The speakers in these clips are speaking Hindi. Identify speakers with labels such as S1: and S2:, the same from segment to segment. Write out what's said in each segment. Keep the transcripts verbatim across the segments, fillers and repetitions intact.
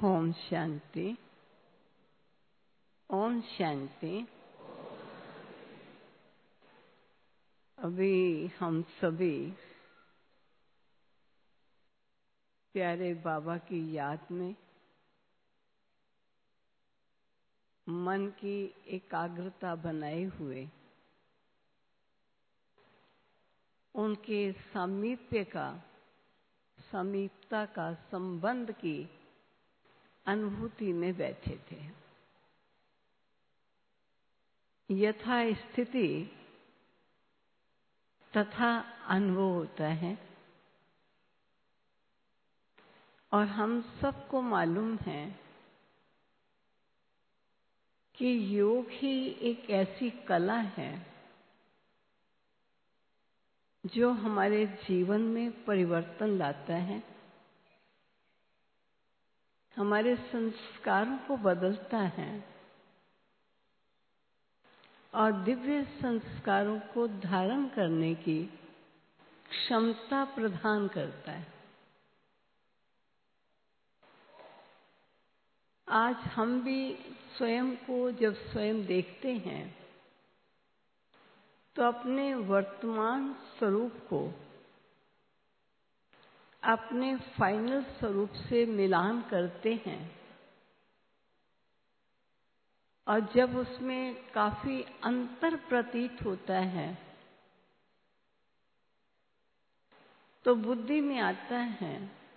S1: ओम शांति। ओम शांति। अभी हम सभी प्यारे बाबा की याद में मन की एकाग्रता बनाए हुए उनके सामीप्य का, समीपता का, संबंध की अनुभूति में बैठे थे। यथा स्थिति तथा अनुभव होता है और हम सबको मालूम है कि योग ही एक ऐसी कला है जो हमारे जीवन में परिवर्तन लाता है, हमारे संस्कारों को बदलता है और दिव्य संस्कारों को धारण करने की क्षमता प्रदान करता है। आज हम भी स्वयं को जब स्वयं देखते हैं तो अपने वर्तमान स्वरूप को अपने फाइनल स्वरूप से मिलान करते हैं और जब उसमें काफी अंतर प्रतीत होता है तो बुद्धि में आता है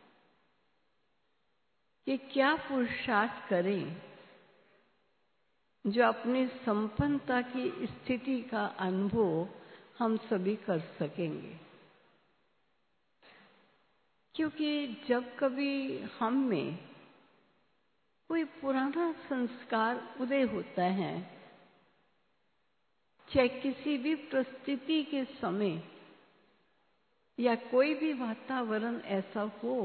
S1: कि क्या पुरुषार्थ करें जो अपनी संपन्नता की स्थिति का अनुभव हम सभी कर सकेंगे। क्योंकि जब कभी हम में कोई पुराना संस्कार उदय होता है, चाहे किसी भी परिस्थिति के समय या कोई भी वातावरण ऐसा हो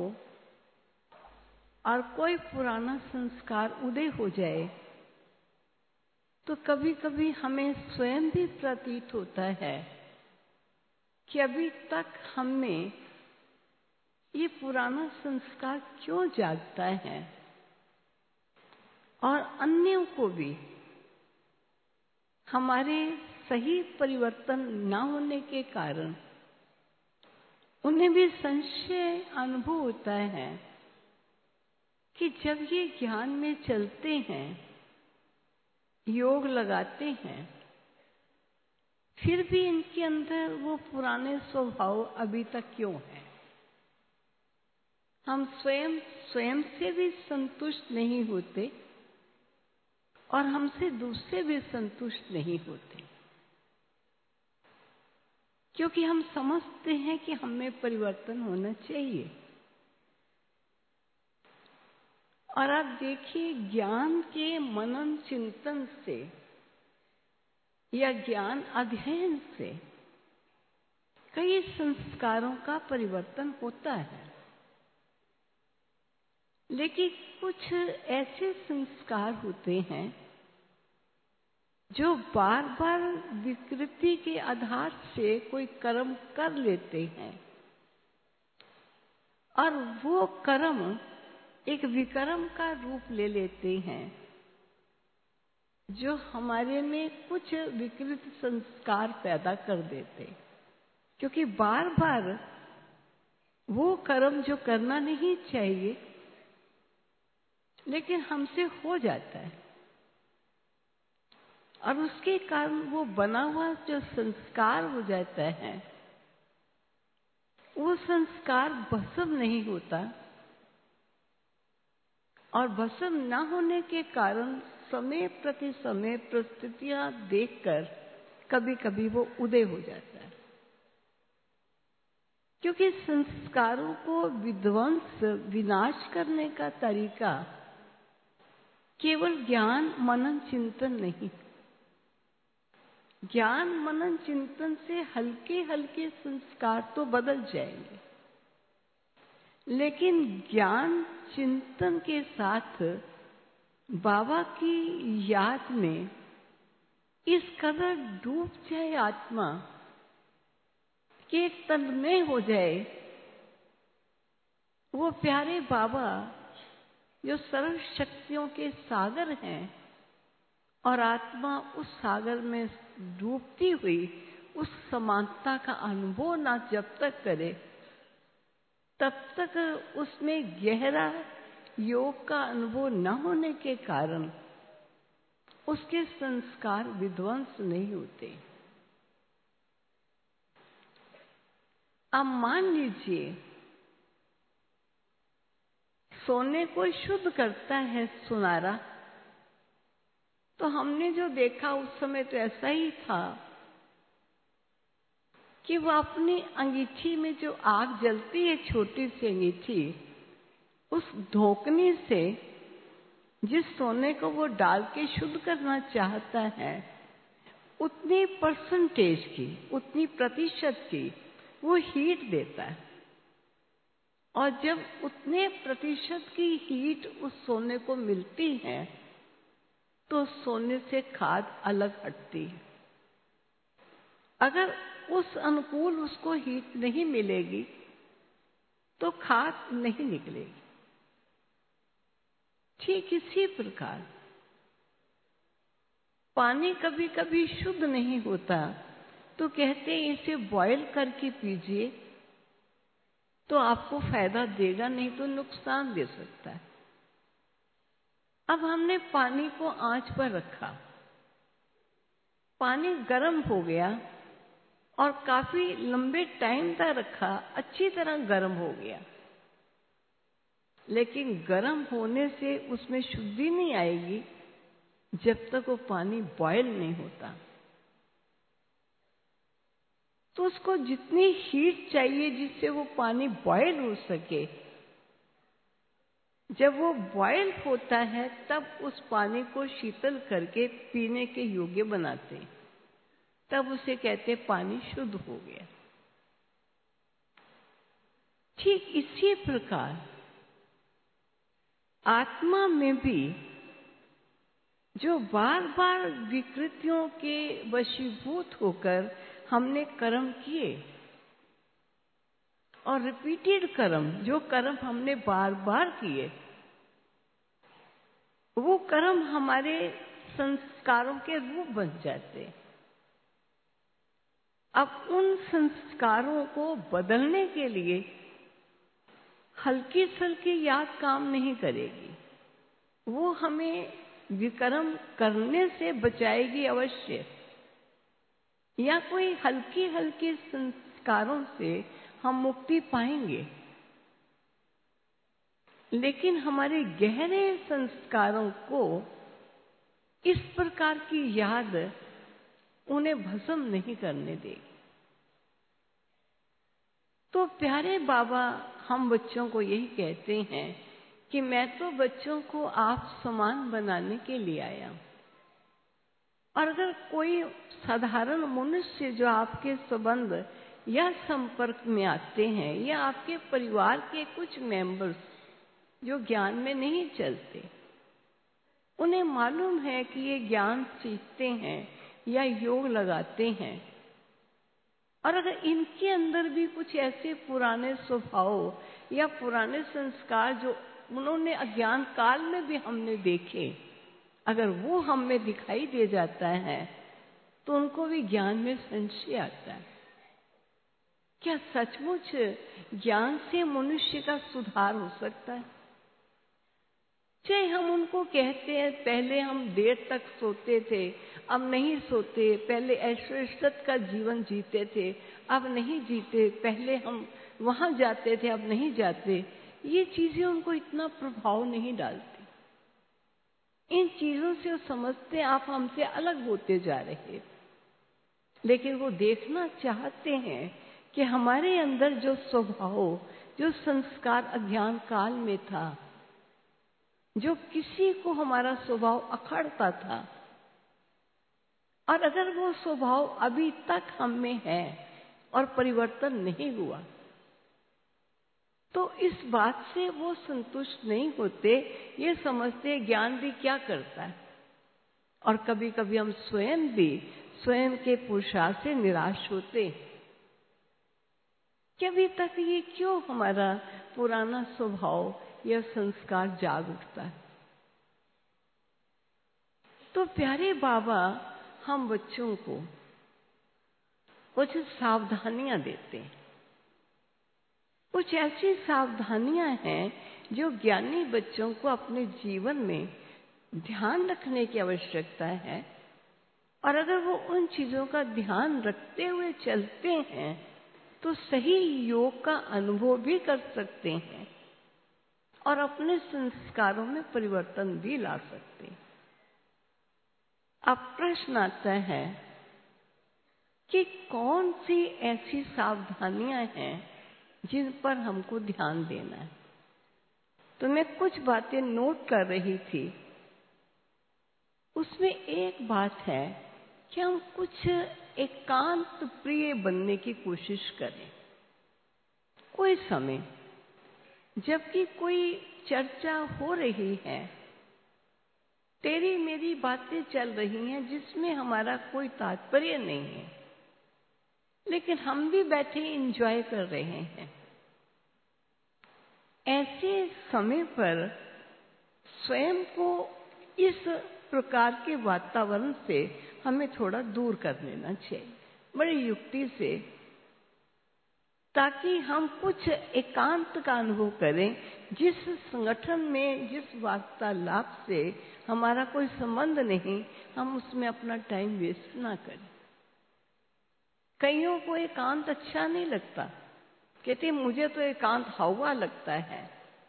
S1: और कोई पुराना संस्कार उदय हो जाए, तो कभी कभी हमें स्वयं भी प्रतीत होता है कि अभी तक हम में ये पुराना संस्कार क्यों जागता है और अन्यों को भी हमारे सही परिवर्तन न होने के कारण उन्हें भी संशय अनुभव होता है कि जब ये ज्ञान में चलते हैं, योग लगाते हैं, फिर भी इनके अंदर वो पुराने स्वभाव अभी तक क्यों हैं। हम स्वयं स्वयं से भी संतुष्ट नहीं होते और हमसे दूसरे भी संतुष्ट नहीं होते, क्योंकि हम समझते हैं कि हमें परिवर्तन होना चाहिए। और आप देखिए, ज्ञान के मनन चिंतन से या ज्ञान अध्ययन से कई संस्कारों का परिवर्तन होता है, लेकिन कुछ ऐसे संस्कार होते हैं जो बार बार विकृति के आधार से कोई कर्म कर लेते हैं और वो कर्म एक विकर्म का रूप ले लेते हैं जो हमारे में कुछ विकृत संस्कार पैदा कर देते, क्योंकि बार बार वो कर्म जो करना नहीं चाहिए लेकिन हमसे हो जाता है और उसके कारण वो बना हुआ जो संस्कार हो जाता है, वो संस्कार भस्म नहीं होता और भस्म न होने के कारण समय प्रति समय परिस्थितियां देखकर कभी कभी वो उदय हो जाता है। क्योंकि संस्कारों को विध्वंस, विनाश करने का तरीका केवल ज्ञान मनन चिंतन नहीं। ज्ञान मनन चिंतन से हल्के हल्के संस्कार तो बदल जाएंगे, लेकिन ज्ञान चिंतन के साथ बाबा की याद में इस कदर डूब जाए आत्मा कि एक तन्मय हो जाए, वो प्यारे बाबा जो सर्व शक्तियों के सागर हैं, और आत्मा उस सागर में डूबती हुई उस समानता का अनुभव ना जब तक करे, तब तक उसमें गहरा योग का अनुभव न होने के कारण उसके संस्कार विध्वंस नहीं होते। अब मान लीजिए सोने को शुद्ध करता है सुनारा, तो हमने जो देखा उस समय तो ऐसा ही था कि वो अपनी अंगीठी में जो आग जलती है, छोटी सी अंगीठी, उस धोकनी से जिस सोने को वो डाल के शुद्ध करना चाहता है, उतनी परसेंटेज की, उतनी प्रतिशत की वो हीट देता है। और जब उतने प्रतिशत की हीट उस सोने को मिलती है, तो सोने से खाद अलग हटती है। अगर उस अनुकूल उसको हीट नहीं मिलेगी, तो खाद नहीं निकलेगी। ठीक इसी प्रकार पानी कभी कभी शुद्ध नहीं होता, तो कहते हैं इसे बॉयल करके पीजिए, तो आपको फायदा देगा, नहीं तो नुकसान दे सकता है। अब हमने पानी को आंच पर रखा, पानी गर्म हो गया और काफी लंबे टाइम तक रखा, अच्छी तरह गर्म हो गया, लेकिन गर्म होने से उसमें शुद्धि नहीं आएगी जब तक वो पानी बॉयल नहीं होता। तो उसको जितनी हीट चाहिए जिससे वो पानी बॉयल हो सके, जब वो बॉयल होता है तब उस पानी को शीतल करके पीने के योग्य बनाते हैं, तब उसे कहते पानी शुद्ध हो गया। ठीक इसी प्रकार आत्मा में भी जो बार बार विकृतियों के वशीभूत होकर हमने कर्म किए, और रिपीटेड कर्म, जो कर्म हमने बार बार किए, वो कर्म हमारे संस्कारों के रूप बन जाते। अब उन संस्कारों को बदलने के लिए हल्की सल्की याद काम नहीं करेगी, वो हमें विकर्म करने से बचाएगी अवश्य, या कोई हल्की हल्की संस्कारों से हम मुक्ति पाएंगे, लेकिन हमारे गहरे संस्कारों को इस प्रकार की याद उन्हें भस्म नहीं करने देगी। तो प्यारे बाबा हम बच्चों को यही कहते हैं कि मैं तो बच्चों को आप समान बनाने के लिए आया हूं, और अगर कोई साधारण मनुष्य जो आपके संबंध या संपर्क में आते हैं, या आपके परिवार के कुछ मेंबर्स जो ज्ञान में नहीं चलते, उन्हें मालूम है कि ये ज्ञान सीखते हैं या योग लगाते हैं, और अगर इनके अंदर भी कुछ ऐसे पुराने स्वभाव या पुराने संस्कार जो उन्होंने अज्ञान काल में भी हमने देखे, अगर वो हम में दिखाई दे जाता है, तो उनको भी ज्ञान में संशय आता है। क्या सचमुच ज्ञान से मनुष्य का सुधार हो सकता है? चाहे हम उनको कहते हैं पहले हम देर तक सोते थे, अब नहीं सोते, पहले ऐश्वर्य का जीवन जीते थे, अब नहीं जीते, पहले हम वहां जाते थे, अब नहीं जाते, ये चीजें उनको इतना प्रभाव नहीं डालती। इन चीजों से वो समझते आप हमसे अलग होते जा रहे, लेकिन वो देखना चाहते हैं कि हमारे अंदर जो स्वभाव, जो संस्कार अज्ञान काल में था, जो किसी को हमारा स्वभाव अखड़ता था, और अगर वो स्वभाव अभी तक हम में है और परिवर्तन नहीं हुआ, तो इस बात से वो संतुष्ट नहीं होते। ये समझते ज्ञान भी क्या करता है, और कभी कभी हम स्वयं भी स्वयं के पुरुषार्थ से निराश होते कि अभी तक ये क्यों हमारा पुराना स्वभाव यह संस्कार जाग उठता है। तो प्यारे बाबा हम बच्चों को कुछ सावधानियां देते हैं। कुछ ऐसी सावधानियां हैं जो ज्ञानी बच्चों को अपने जीवन में ध्यान रखने की आवश्यकता है, और अगर वो उन चीजों का ध्यान रखते हुए चलते हैं तो सही योग का अनुभव भी कर सकते हैं और अपने संस्कारों में परिवर्तन भी ला सकते हैं। अब प्रश्न आता है कि कौन सी ऐसी सावधानियां हैं जिन पर हमको ध्यान देना है। तो मैं कुछ बातें नोट कर रही थी, उसमें एक बात है कि हम कुछ एकांत प्रिय बनने की कोशिश करें। कोई समय जबकि कोई चर्चा हो रही है, तेरी मेरी बातें चल रही हैं जिसमें हमारा कोई तात्पर्य नहीं है, लेकिन हम भी बैठे एंजॉय कर रहे हैं, ऐसे समय पर स्वयं को इस प्रकार के वातावरण से हमें थोड़ा दूर कर लेना चाहिए, बड़ी युक्ति से, ताकि हम कुछ एकांत का अनुभव करें। जिस संगठन में, जिस वार्तालाप से हमारा कोई संबंध नहीं, हम उसमें अपना टाइम वेस्ट ना करें। कईयों को एकांत अच्छा नहीं लगता, कहते मुझे तो एकांत हवा लगता है।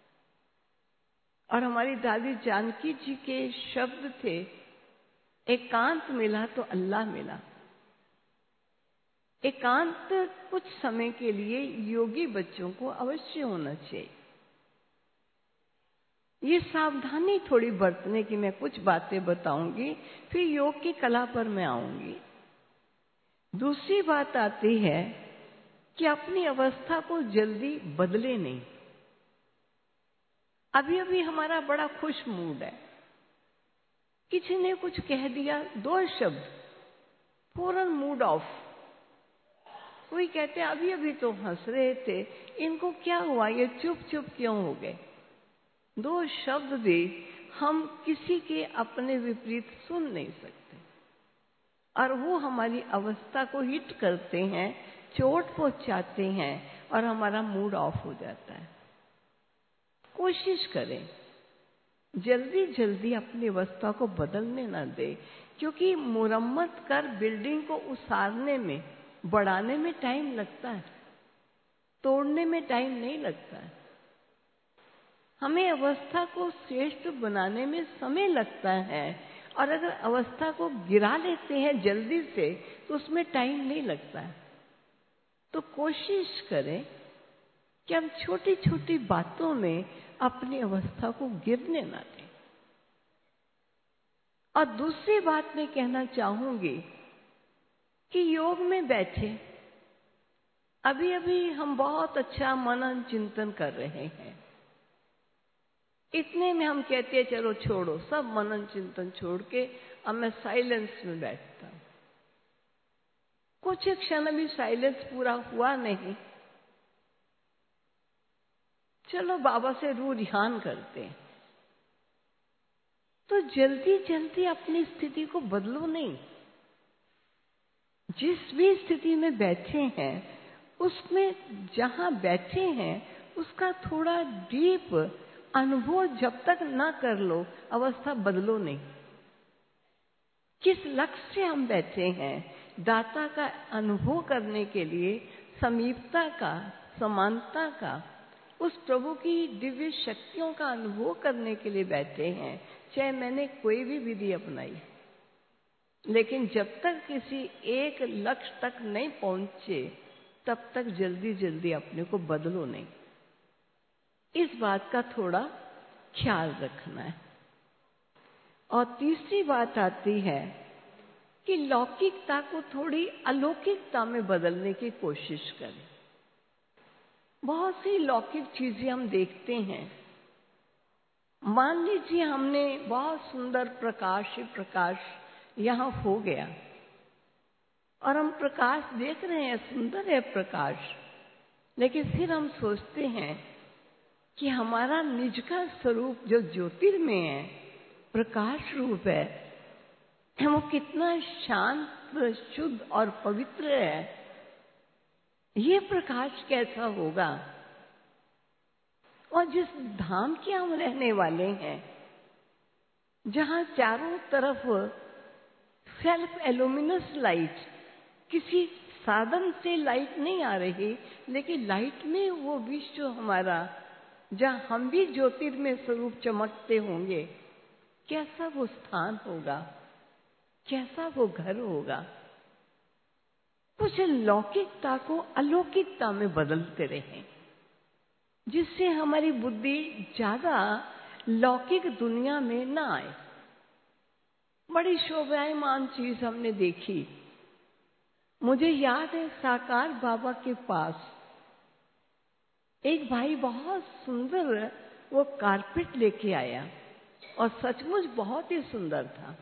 S1: और हमारी दादी जानकी जी के शब्द थे, एकांत मिला तो अल्लाह मिला। एकांत कुछ समय के लिए योगी बच्चों को अवश्य होना चाहिए। ये सावधानी थोड़ी बरतने की मैं कुछ बातें बताऊंगी, फिर योग की कला पर मैं आऊंगी। दूसरी बात आती है कि अपनी अवस्था को जल्दी बदले नहीं। अभी अभी हमारा बड़ा खुश मूड है, किसी ने कुछ कह दिया, दो शब्द, फौरन मूड ऑफ। कोई कहते अभी अभी तो हंस रहे थे, इनको क्या हुआ, ये चुप चुप क्यों हो गए। दो शब्द भी हम किसी के अपने विपरीत सुन नहीं सकते, और वो हमारी अवस्था को हिट करते हैं, चोट पहुंचाते हैं, और हमारा मूड ऑफ हो जाता है। कोशिश करें जल्दी जल्दी अपनी अवस्था को बदलने ना दे, क्योंकि मुरम्मत कर बिल्डिंग को उसारने में, बढ़ाने में टाइम लगता है, तोड़ने में टाइम नहीं लगता है। हमें अवस्था को श्रेष्ठ बनाने में समय लगता है, और अगर अवस्था को गिरा लेते हैं जल्दी से तो उसमें टाइम नहीं लगता है। तो कोशिश करें कि हम छोटी छोटी बातों में अपनी अवस्था को गिरने ना दें। और दूसरी बात मैं कहना चाहूंगी कि योग में बैठे, अभी अभी हम बहुत अच्छा मनन चिंतन कर रहे हैं, इतने में हम कहते हैं चलो छोड़ो, सब मनन चिंतन छोड़ के अब मैं साइलेंस में बैठता हूं। कुछ क्षण भी साइलेंस पूरा हुआ नहीं, चलो बाबा से रू ध्यान करते हैं। तो जल्दी जल्दी अपनी स्थिति को बदलो नहीं। जिस भी स्थिति में बैठे हैं, उसमें जहां बैठे हैं उसका थोड़ा डीप अनुभव जब तक ना कर लो, अवस्था बदलो नहीं। किस लक्ष्य से हम बैठे हैं, दाता का अनुभव करने के लिए, समीपता का, समानता का, उस प्रभु की दिव्य शक्तियों का अनुभव करने के लिए बैठे हैं। चाहे मैंने कोई भी विधि अपनाई, लेकिन जब तक किसी एक लक्ष्य तक नहीं पहुंचे, तब तक जल्दी जल्दी अपने को बदलो नहीं। इस बात का थोड़ा ख्याल रखना है। और तीसरी बात आती है कि लौकिकता को थोड़ी अलौकिकता में बदलने की कोशिश करें। बहुत सी लौकिक चीजें हम देखते हैं। मान लीजिए हमने बहुत सुंदर प्रकाश ही प्रकाश यहां हो गया, और हम प्रकाश देख रहे हैं, सुंदर है प्रकाश, लेकिन फिर हम सोचते हैं कि हमारा निज का स्वरूप जो ज्योतिर्मय है, प्रकाश रूप है, वो कितना शांत, शुद्ध और पवित्र है। ये प्रकाश कैसा होगा? और जिस धाम के हम रहने वाले हैं, जहां चारों तरफ सेल्फ एल्यूमिनस लाइट, किसी साधन से लाइट नहीं आ रही, लेकिन लाइट में वो विश्व हमारा, जहां हम भी ज्योतिर्मय स्वरूप चमकते होंगे, कैसा वो स्थान होगा, कैसा वो घर होगा। कुछ लौकिकता को अलौकिकता में बदलते रहें, जिससे हमारी बुद्धि ज्यादा लौकिक दुनिया में न आए। बड़ी शोभायमान चीज हमने देखी। मुझे याद है साकार बाबा के पास एक भाई बहुत सुंदर वो कारपेट लेके आया, और सचमुच बहुत ही सुंदर था।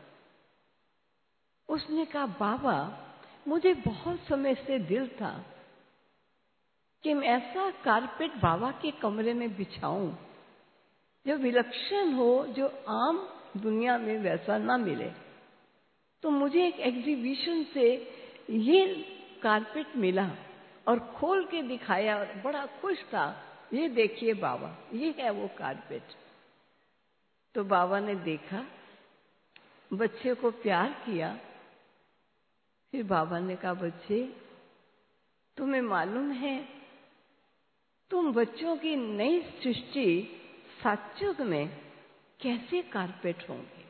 S1: उसने कहा, बाबा मुझे बहुत समय से दिल था कि मैं ऐसा कारपेट बाबा के कमरे में बिछाऊं जो विलक्षण हो, जो आम दुनिया में वैसा ना मिले। तो मुझे एक एग्जीबिशन से ये कारपेट मिला और खोल के दिखाया और बड़ा खुश था। ये देखिए बाबा, ये है वो कारपेट। तो बाबा ने देखा, बच्चे को प्यार किया। फिर बाबा ने कहा, बच्चे तुम्हें मालूम है, तुम बच्चों की नई सृष्टि सतयुग में कैसे कारपेट होंगे,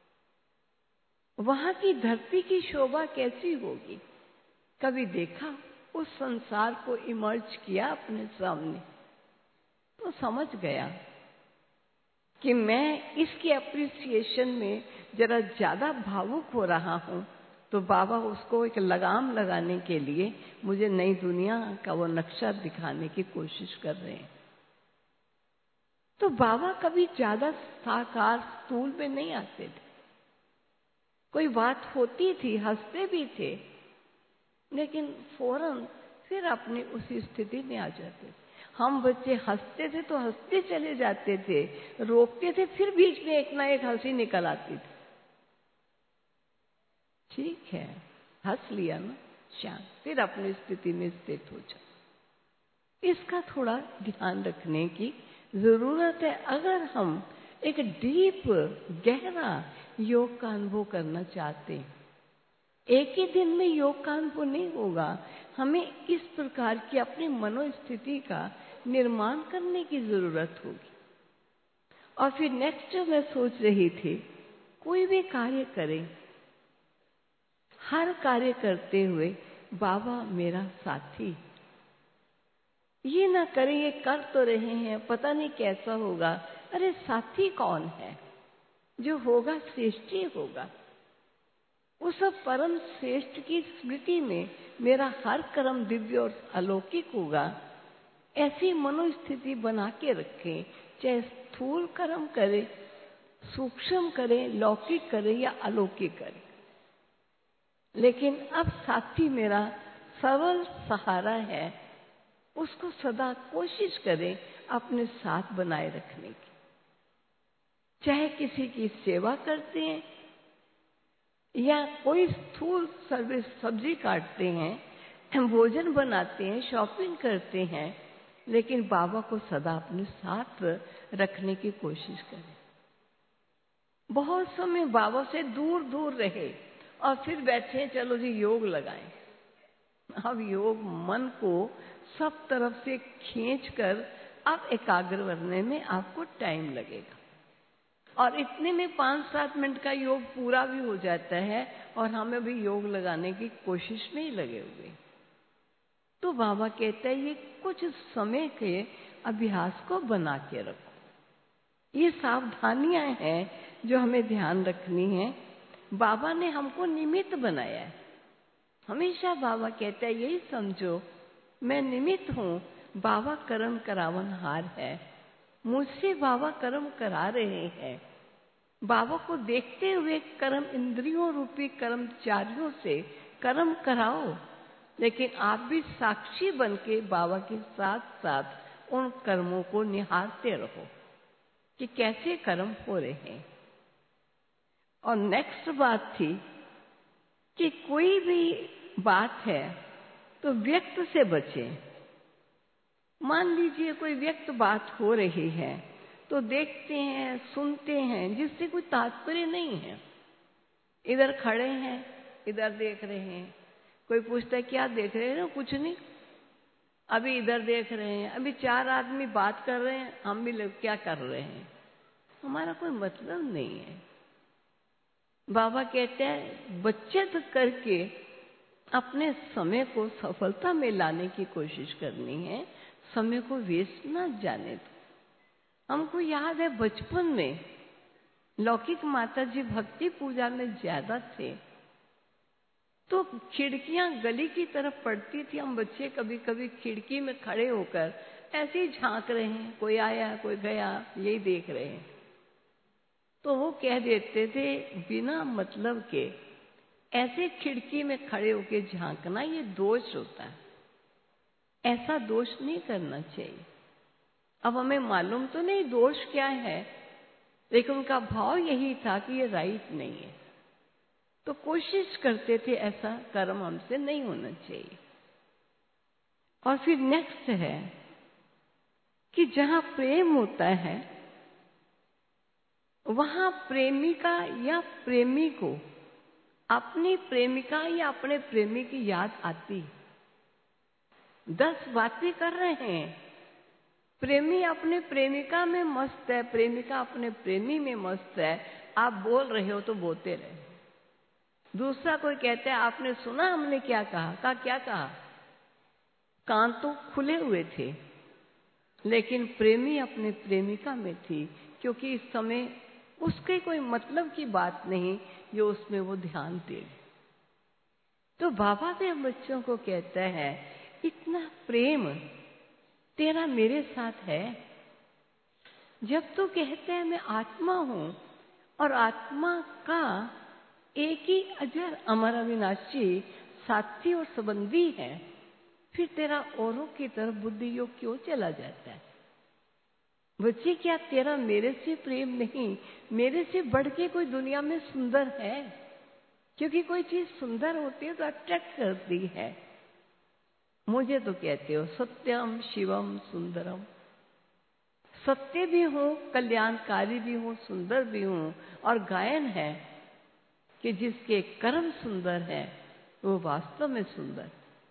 S1: वहां की धरती की शोभा कैसी होगी। कभी देखा उस संसार को इमर्ज किया अपने सामने, तो समझ गया कि मैं इसके अप्रिसिएशन में जरा ज्यादा भावुक हो रहा हूं। तो बाबा उसको एक लगाम लगाने के लिए मुझे नई दुनिया का वो नक्शा दिखाने की कोशिश कर रहे हैं। तो बाबा कभी ज्यादा साकार स्थूल में नहीं आते थे। कोई बात होती थी, हंसते भी थे, लेकिन फौरन फिर अपनी उसी स्थिति में आ जाते थे। हम बच्चे हंसते थे तो हंसते चले जाते थे, रोकते थे फिर बीच में एक ना एक हंसी निकल आती थी। ठीक है, हंस लिया ना, शांत, फिर अपनी स्थिति में स्थित हो जाओ। इसका थोड़ा ध्यान रखने की जरूरत है अगर हम एक डीप, गहरा योग का अनुभव करना चाहते हैं। एक ही दिन में योग का अनुभव नहीं होगा। हमें इस प्रकार की अपनी मनोस्थिति का निर्माण करने की जरूरत होगी। और फिर नेक्स्ट मैं सोच रही थी, कोई भी कार्य करें, हर कार्य करते हुए बाबा मेरा साथी, ये ना करें ये कर तो रहे हैं, पता नहीं कैसा होगा। अरे साथी कौन है? जो होगा श्रेष्ठ ही होगा। उस परम श्रेष्ठ की स्मृति में मेरा हर कर्म दिव्य और अलौकिक होगा। ऐसी मनोस्थिति बना के रखें, चाहे स्थूल कर्म करें, सूक्ष्म करें, लौकिक करें या अलौकिक करें। लेकिन अब साथी मेरा सरल सहारा है, उसको सदा कोशिश करें अपने साथ बनाए रखने की। चाहे किसी की सेवा करते हैं या कोई स्थूल सर्विस, सब्जी काटते हैं, भोजन बनाते हैं, शॉपिंग करते हैं, लेकिन बाबा को सदा अपने साथ रखने की कोशिश करें। बहुत समय बाबा से दूर दूर रहे और फिर बैठे, चलो जी योग लगाएं। अब योग मन को सब तरफ से खींचकर अब एकाग्र करने में आपको टाइम लगेगा, और इतने में पांच सात मिनट का योग पूरा भी हो जाता है और हमें भी योग लगाने की कोशिश में ही लगे हुए। तो बाबा कहता है ये कुछ समय के अभ्यास को बना के रखो। ये सावधानियां हैं जो हमें ध्यान रखनी है। बाबा ने हमको निमित्त बनाया है। हमेशा बाबा कहता है यही समझो, मैं निमित्त हूं, बाबा कर्म करावनहार है। मुझसे बाबा कर्म करा रहे हैं। बाबा को देखते हुए कर्म इंद्रियों रूपी कर्मचारियों से कर्म कराओ, लेकिन आप भी साक्षी बनके बाबा के साथ साथ उन कर्मों को निहारते रहो कि कैसे कर्म हो रहे हैं। और नेक्स्ट बात थी कि कोई भी बात है तो व्यक्त से बचें। मान लीजिए कोई व्यक्त बात हो रही है तो देखते हैं, सुनते हैं, जिससे कोई तात्पर्य नहीं है। इधर खड़े हैं, इधर देख रहे हैं, कोई पूछता है क्या देख रहे हैं? कुछ नहीं, अभी इधर देख रहे हैं, अभी चार आदमी बात कर रहे हैं, हम भी लोग क्या कर रहे हैं, हमारा कोई मतलब नहीं है। बाबा कहते हैं बचत करके अपने समय को सफलता में लाने की कोशिश करनी है, समय को वेस्ट ना जाने दो। हमको याद है बचपन में लौकिक माता जी भक्ति पूजा में ज्यादा थे, तो खिड़कियां गली की तरफ पड़ती थी। हम बच्चे कभी कभी खिड़की में खड़े होकर ऐसे ही झांक रहे हैं, कोई आया कोई गया, यही देख रहे हैं। तो वो कह देते थे बिना मतलब के ऐसे खिड़की में खड़े होकर झांकना ये दोष होता है, ऐसा दोष नहीं करना चाहिए। अब हमें मालूम तो नहीं दोष क्या है, लेकिन उनका भाव यही था कि ये राइट नहीं है, तो कोशिश करते थे ऐसा कर्म हमसे नहीं होना चाहिए। और फिर नेक्स्ट है कि जहां प्रेम होता है वहां प्रेमिका या प्रेमी को अपनी प्रेमिका या अपने प्रेमी की याद आती है। दस बातें कर रहे हैं, प्रेमी अपने प्रेमिका में मस्त है, प्रेमिका अपने प्रेमी में मस्त है, आप बोल रहे हो तो बोलते रहे। दूसरा कोई कहता है आपने सुना हमने क्या कहा? कहा क्या कहा? कान तो खुले हुए थे, लेकिन प्रेमी अपने प्रेमिका में थी, क्योंकि इस समय उसके कोई मतलब की बात नहीं जो उसमें वो ध्यान दे। तो बाबा भी हम बच्चों को कहता है इतना प्रेम तेरा मेरे साथ है। जब तू कहते हैं मैं आत्मा हूं और आत्मा का एक ही अजर अमर अविनाशी साथी और संबंधी है, फिर तेरा औरों की तरफ बुद्धि योग क्यों चला जाता है? बच्चे क्या तेरा मेरे से प्रेम नहीं, मेरे से बढ़ के कोई दुनिया में सुंदर है? क्योंकि कोई चीज सुंदर होती है तो अट्रैक्ट करती है। मुझे तो कहते हो सत्यम शिवम सुंदरम, सत्य भी हूं, कल्याणकारी भी हूं, सुंदर भी हूं। और गायन है कि जिसके कर्म सुंदर है वो वास्तव में सुंदर।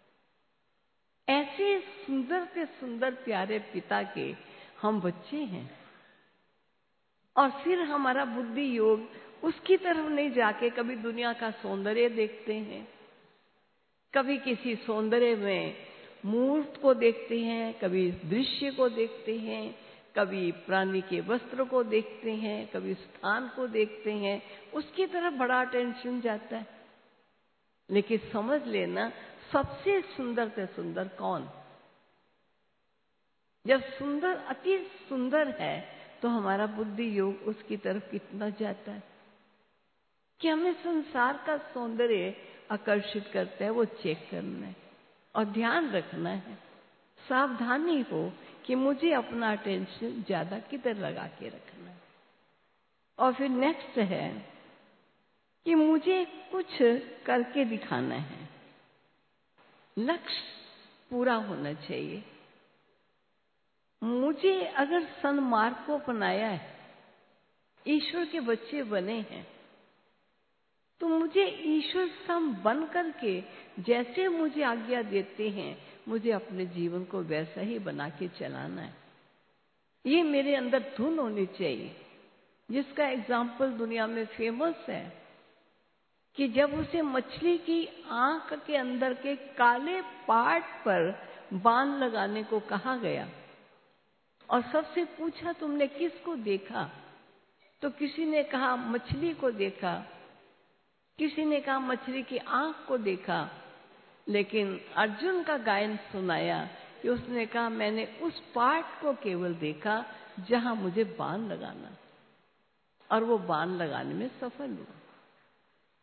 S1: ऐसे सुंदर से सुंदर प्यारे पिता के हम बच्चे हैं, और फिर हमारा बुद्धि योग उसकी तरफ नहीं जाके कभी दुनिया का सौंदर्य देखते हैं, कभी किसी सौंदर्य में मूर्त को देखते हैं, कभी दृश्य को देखते हैं, कभी प्राणी के वस्त्र को देखते हैं, कभी स्थान को देखते हैं, उसकी तरफ बड़ा अटेंशन जाता है। लेकिन समझ लेना सबसे सुंदर से सुंदर कौन? जब सुंदर अति सुंदर है तो हमारा बुद्धि योग उसकी तरफ कितना जाता है कि हमें संसार का सौंदर्य आकर्षित करता है, वो चेक करना है और ध्यान रखना है, सावधानी हो कि मुझे अपना अटेंशन ज्यादा किधर लगा के रखना है। और फिर नेक्स्ट है कि मुझे कुछ करके दिखाना है, लक्ष्य पूरा होना चाहिए। मुझे अगर सन्मार्ग को अपनाया है, ईश्वर के बच्चे बने हैं, तो मुझे ईश्वर सम बन करके जैसे मुझे आज्ञा देते हैं मुझे अपने जीवन को वैसा ही बना के चलाना है। ये मेरे अंदर धुन होनी चाहिए, जिसका एग्जाम्पल दुनिया में फेमस है कि जब उसे मछली की आंख के अंदर के काले पार्ट पर बाण लगाने को कहा गया और सबसे पूछा तुमने किसको देखा, तो किसी ने कहा मछली को देखा, किसी ने कहा मछली की आंख को देखा, लेकिन अर्जुन का गायन सुनाया कि उसने कहा मैंने उस पार्ट को केवल देखा जहां मुझे बाण लगाना, और वो बाण लगाने में सफल हुआ।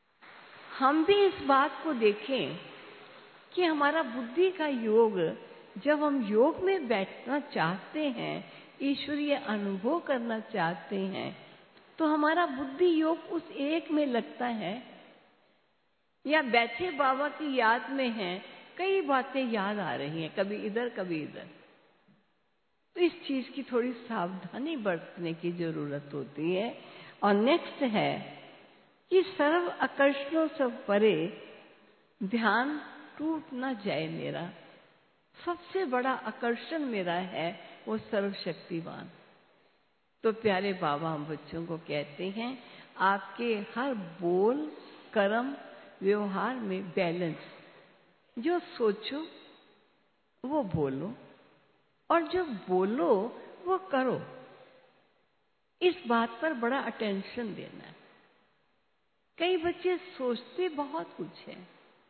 S1: हम भी इस बात को देखें कि हमारा बुद्धि का योग जब हम योग में बैठना चाहते हैं, ईश्वरीय अनुभव करना चाहते हैं, तो हमारा बुद्धि योग उस एक में लगता है या बैठे बाबा की याद में है, कई बातें याद आ रही हैं, कभी इधर कभी इधर। तो इस चीज की थोड़ी सावधानी बरतने की जरूरत होती है। और नेक्स्ट है कि सर्व आकर्षणों से परे ध्यान टूट ना जाए मेरा। सबसे बड़ा आकर्षण मेरा है वो सर्वशक्तिवान। तो प्यारे बाबा हम बच्चों को कहते हैं, आपके हर बोल, कर्म, व्यवहार में बैलेंस। जो सोचो वो बोलो और जो बोलो वो करो। इस बात पर बड़ा अटेंशन देना है। कई बच्चे सोचते बहुत कुछ है,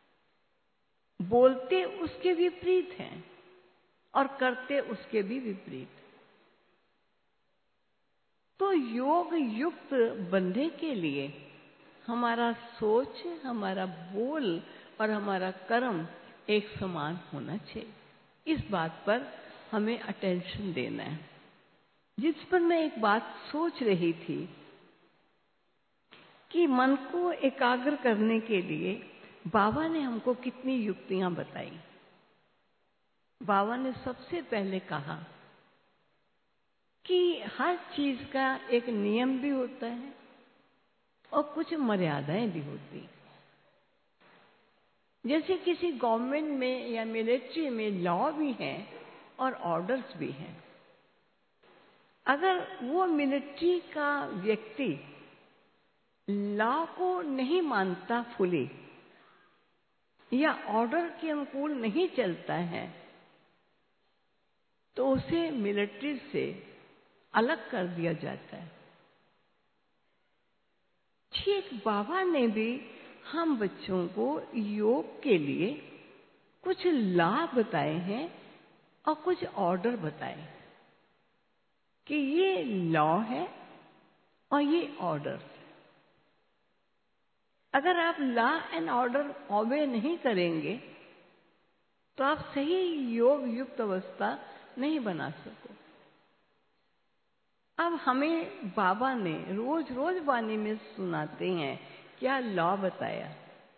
S1: बोलते उसके विपरीत हैं और करते उसके भी विपरीत। तो योग युक्त बनने के लिए हमारा सोच, हमारा बोल और हमारा कर्म एक समान होना चाहिए। इस बात पर हमें अटेंशन देना है। जिस पर मैं एक बात सोच रही थी कि मन को एकाग्र करने के लिए बाबा ने हमको कितनी युक्तियां बताई। बाबा ने सबसे पहले कहा कि हर चीज का एक नियम भी होता है और कुछ मर्यादाएं भी होती। जैसे किसी गवर्नमेंट में या मिलिट्री में लॉ भी हैं और ऑर्डर्स भी हैं। अगर वो मिलिट्री का व्यक्ति लॉ को नहीं मानता फुली या ऑर्डर के अनुकूल नहीं चलता है, तो उसे मिलिट्री से अलग कर दिया जाता है। ठीक बाबा ने भी हम बच्चों को योग के लिए कुछ लाभ बताए हैं और कुछ ऑर्डर बताए कि ये लॉ है और ये ऑर्डर। अगर आप लॉ एंड ऑर्डर ऑबे नहीं करेंगे तो आप सही योग युक्त अवस्था नहीं बना सको। अब हमें बाबा ने रोज रोज वाणी में सुनाते हैं, क्या लॉ बताया।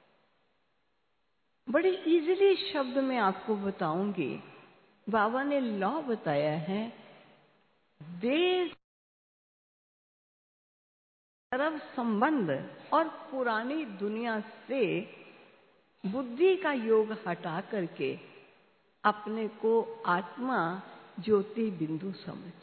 S1: बड़ी इजीली शब्द में आपको बताऊंगी। बाबा ने लॉ बताया है, देश तरफ संबंध और पुरानी दुनिया से बुद्धि का योग हटा करके अपने को आत्मा ज्योति बिंदु समझ।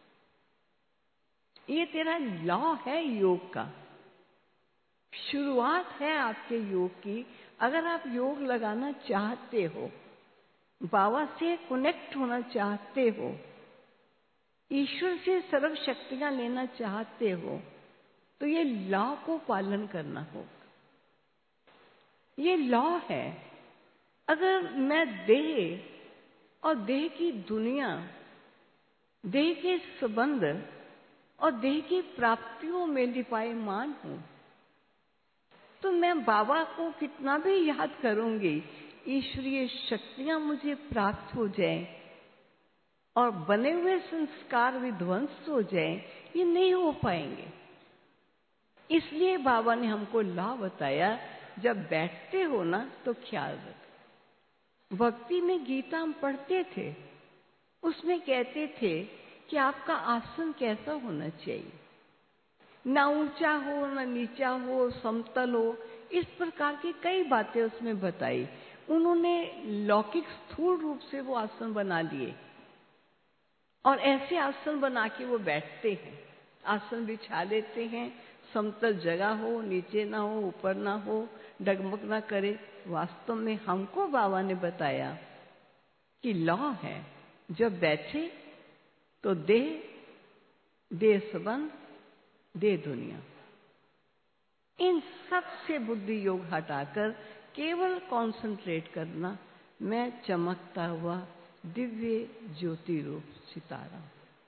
S1: ये तेरा लॉ है योग का, शुरुआत है आपके योग की। अगर आप योग लगाना चाहते हो, बाबा से कनेक्ट होना चाहते हो, ईश्वर से सर्व शक्तियां लेना चाहते हो, तो ये लॉ को पालन करना होगा। ये लॉ है। अगर मैं देह और देह की दुनिया, देह के संबंध और देह की प्राप्तियों में लिपायमान हूं, तो मैं बाबा को कितना भी याद करूंगी, ईश्वरीय शक्तियां मुझे प्राप्त हो जाएं और बने हुए संस्कार विध्वंस हो जाएं, ये नहीं हो पाएंगे। इसलिए बाबा ने हमको लॉ बताया, जब बैठते हो ना तो ख्याल रखो। भक्ति में गीता हम पढ़ते थे, उसमें कहते थे कि आपका आसन कैसा होना चाहिए, ना ऊंचा हो ना नीचा हो, समतल हो। इस प्रकार की कई बातें उसमें बताई। उन्होंने लौकिक स्थूल रूप से वो आसन बना लिए और ऐसे आसन बना के वो बैठते हैं। आसन बिछा लेते हैं, समतल जगह हो, नीचे ना हो, ऊपर ना हो, डगमग ना करे। वास्तव में हमको बाबा ने बताया कि लॉ है, जब बैठे तो देह, देह संबंध, देह दुनिया, इन सब से बुद्धि योग हटाकर केवल कंसंट्रेट करना, मैं चमकता हुआ दिव्य ज्योति रूप सितारा।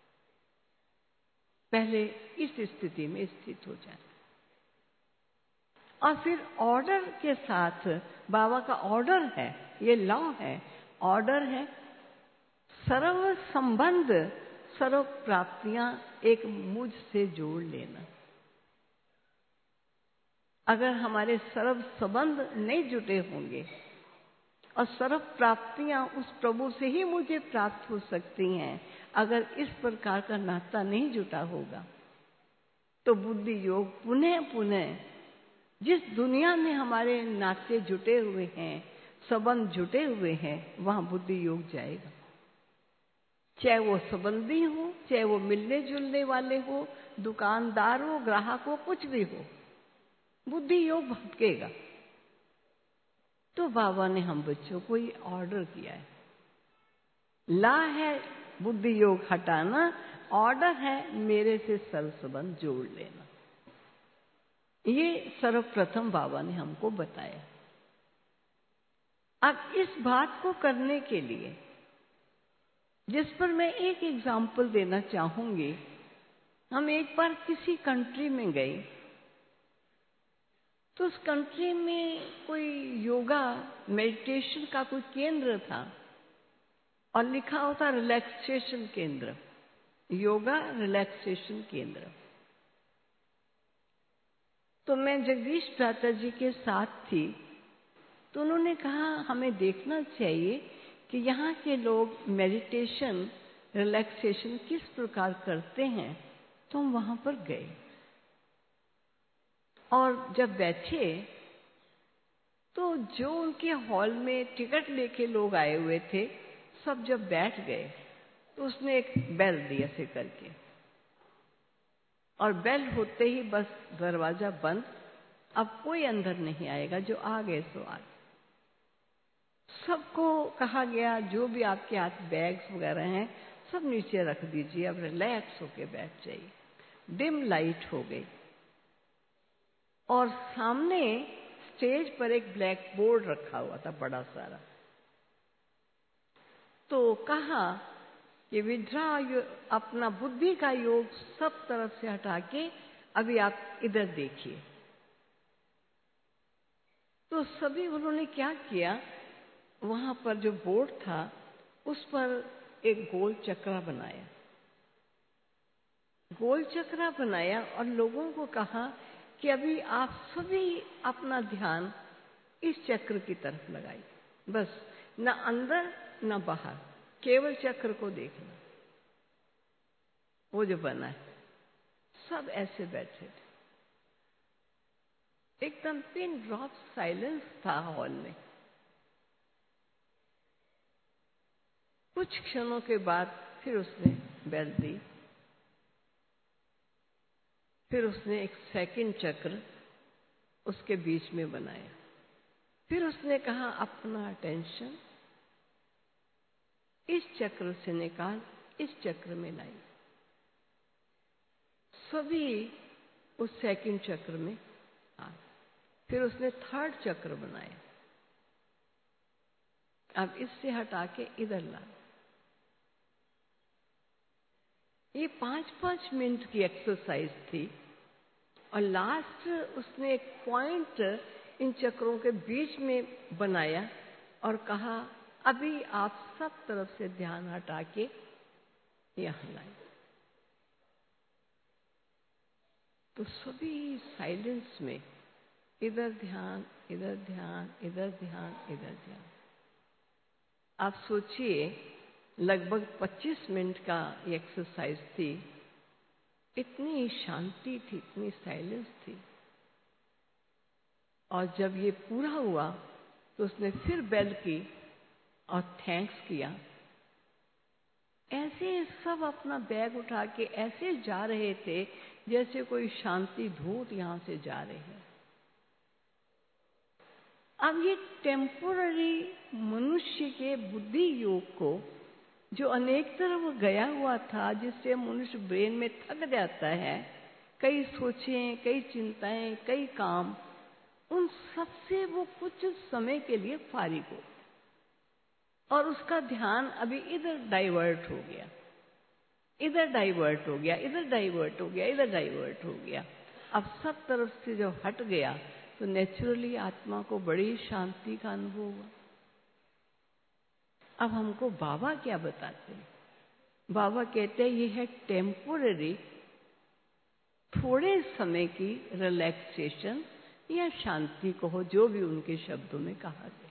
S1: पहले इस स्थिति में स्थित हो जाए और फिर ऑर्डर के साथ, बाबा का ऑर्डर है, ये लॉ है, ऑर्डर है सर्व संबंध, सर्व प्राप्तियां एक मुझ से जोड़ लेना। अगर हमारे सर्व संबंध नहीं जुटे होंगे और सर्व प्राप्तियां उस प्रभु से ही मुझे प्राप्त हो सकती हैं, अगर इस प्रकार का नाता नहीं जुटा होगा, तो बुद्धि योग पुनः पुनः जिस दुनिया में हमारे नाते जुटे हुए हैं, संबंध जुटे हुए हैं, वहां बुद्धि योग जाएगा। चाहे वो संबंधी हो, चाहे वो मिलने जुलने वाले हो, दुकानदार हो, ग्राहक हो, कुछ भी हो, बुद्धि योग भटकेगा। तो बाबा ने हम बच्चों को ये ऑर्डर किया है, ला है बुद्धि योग हटाना, ऑर्डर है मेरे से सर्व संबंध जोड़ लेना। ये सर्वप्रथम बाबा ने हमको बताया। अब इस बात को करने के लिए, जिस पर मैं एक एग्जाम्पल देना चाहूंगी, हम एक बार किसी कंट्री में गए, तो उस कंट्री में कोई योगा मेडिटेशन का कोई केंद्र था और लिखा होता रिलैक्सेशन केंद्र, योगा रिलैक्सेशन केंद्र। तो मैं जगदीश भ्राता जी के साथ थी, तो उन्होंने कहा हमें देखना चाहिए कि यहाँ के लोग मेडिटेशन रिलैक्सेशन किस प्रकार करते हैं। तो हम वहां पर गए और जब बैठे तो जो उनके हॉल में टिकट लेके लोग आए हुए थे, सब जब बैठ गए तो उसने एक बेल दी ऐसे करके, और बेल होते ही बस दरवाजा बंद, अब कोई अंदर नहीं आएगा, जो आ गए सो आ गए। सबको कहा गया जो भी आपके हाथ बैग्स वगैरह हैं सब नीचे रख दीजिए, अब रिलैक्स होके बैठ जाइए। डिम लाइट हो गई और सामने स्टेज पर एक ब्लैक बोर्ड रखा हुआ था बड़ा सारा। तो कहा कि विद्रा अपना बुद्धि का योग सब तरफ से हटा के अभी आप इधर देखिए। तो सभी उन्होंने क्या किया, वहां पर जो बोर्ड था उस पर एक गोल चक्रा बनाया, गोल चक्रा बनाया और लोगों को कहा कि अभी आप सभी अपना ध्यान इस चक्र की तरफ लगाइए, बस न अंदर न बाहर, केवल चक्र को देखना। वो जो बना है, सब ऐसे बैठे थे, एकदम पिन ड्रॉप साइलेंस था हॉल में। कुछ क्षणों के बाद फिर उसने बेल दी, फिर उसने एक सेकंड चक्र उसके बीच में बनाया, फिर उसने कहा अपना अटेंशन इस चक्र से निकाल इस चक्र में लाई। सभी उस सेकंड चक्र में आ, फिर उसने थर्ड चक्र बनाया, अब इससे हटा के इधर ला। ये पांच पांच मिनट की एक्सरसाइज थी और लास्ट उसने एक पॉइंट इन चक्रों के बीच में बनाया और कहा अभी आप सब तरफ से ध्यान हटा के यहां लाए। तो सभी साइलेंस में इधर ध्यान, इधर ध्यान, इधर ध्यान, इधर ध्यान। आप सोचिए लगभग पच्चीस मिनट का ये एक्सरसाइज थी, इतनी शांति थी, इतनी साइलेंस थी। और जब ये पूरा हुआ तो उसने फिर बेल की और थैंक्स किया। ऐसे सब अपना बैग उठा के ऐसे जा रहे थे जैसे कोई शांति धूत यहां से जा रहे हैं। अब ये टेम्पोररी मनुष्य के बुद्धि योग को, जो अनेक तरफ गया हुआ था, जिससे मनुष्य ब्रेन में थक जाता है, कई सोचें, कई चिंताएं, कई काम, उन सब से वो कुछ समय के लिए फारिग हो और उसका ध्यान अभी इधर डाइवर्ट हो गया, इधर डाइवर्ट हो गया, इधर डाइवर्ट हो गया, इधर डाइवर्ट हो गया। अब सब तरफ से जब हट गया तो नेचुरली आत्मा को बड़ी शांति का अनुभव हुआ। अब हमको बाबा क्या बताते हैं? बाबा कहते हैं ये है टेम्पोररी, थोड़े समय की रिलैक्सेशन या शांति कहो, जो भी उनके शब्दों में कहा गया।